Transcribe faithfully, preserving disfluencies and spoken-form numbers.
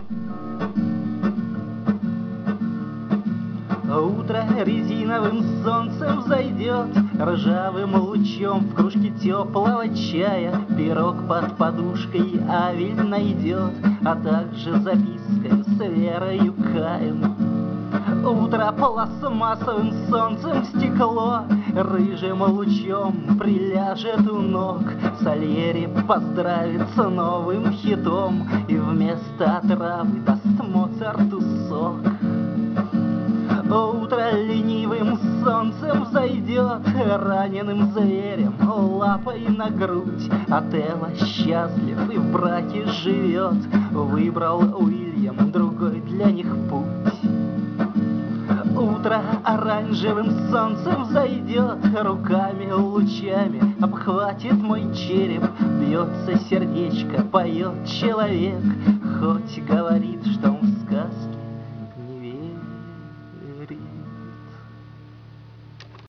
Утро резиновым солнцем взойдет, ржавым лучом в кружке теплого чая пирог под подушкой Авель найдет, а также запиской с Верою Каем. Утро пластмассовым солнцем в стекло рыжим лучом приляжет у ног. Сальери поздравит с новым хитом и вместо отравы даст Моцарту сок. Утро ленивым солнцем взойдет, раненым зверем лапой на грудь. Отелло счастлив и в браке живет, выбрал Уильям другой для них путь. Утро оранжевым солнцем взойдет, руками лучами обхватит мой череп. Бьется сердечко, поет человек, хоть говорит